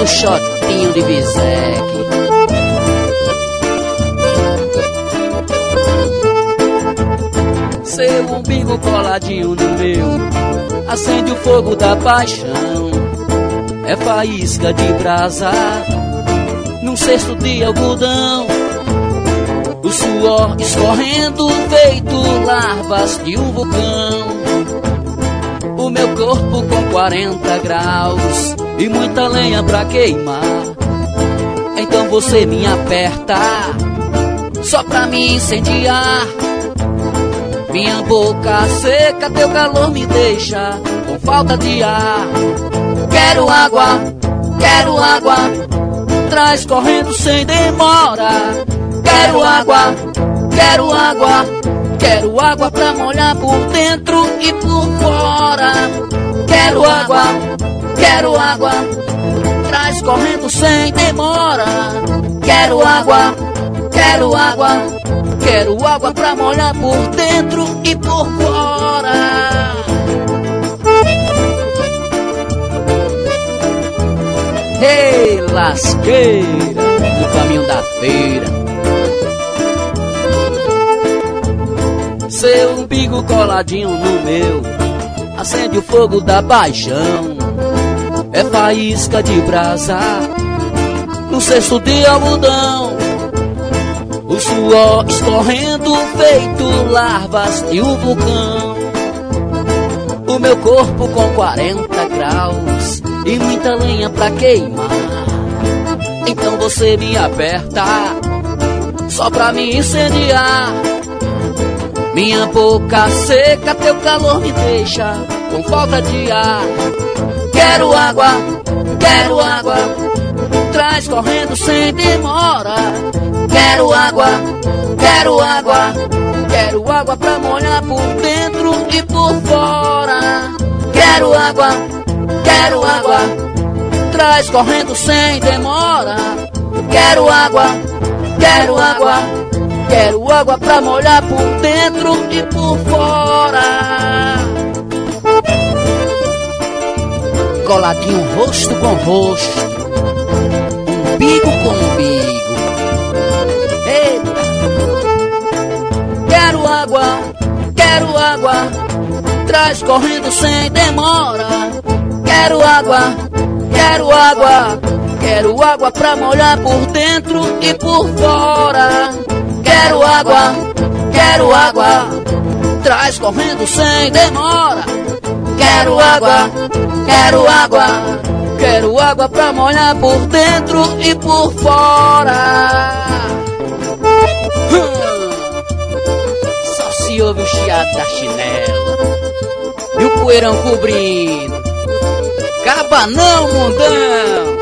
do shotinho de Bizek. Seu umbigo coladinho no meu acende o fogo da paixão. É faísca de brasa num cesto de algodão. O suor escorrendo feito larvas de um vulcão. O meu corpo com 40 graus e muita lenha pra queimar. Então você me aperta só pra me incendiar. Minha boca seca, teu calor me deixa com falta de ar. Quero água, traz correndo sem demora. Quero água, quero água pra molhar por dentro e por fora. Quero água, traz correndo sem demora. Quero água, quero água pra molhar por dentro e por fora. Ei, lasqueira, no caminho da feira. Seu umbigo coladinho no meu acende o fogo da paixão. É faísca de brasa no cesto de algodão. O suor escorrendo feito larvas de um vulcão. O meu corpo com 40 graus e muita lenha pra queimar. Então você me aperta só pra me incendiar. Minha boca seca, teu calor me deixa com falta de ar. Quero água, traz correndo sem demora. Quero água, quero água pra molhar por dentro e por fora. Quero água, traz correndo sem demora. Quero água, quero água pra molhar por dentro e por fora. Coladinho rosto com rosto, umbigo com umbigo. Eita! Quero água, traz correndo sem demora. Quero água, quero água pra molhar por dentro e por fora. Quero água, traz correndo sem demora. Quero água, quero água pra molhar por dentro e por fora. Só se ouve o chiado da chinela e o poeirão cobrindo. Caba não, mundão!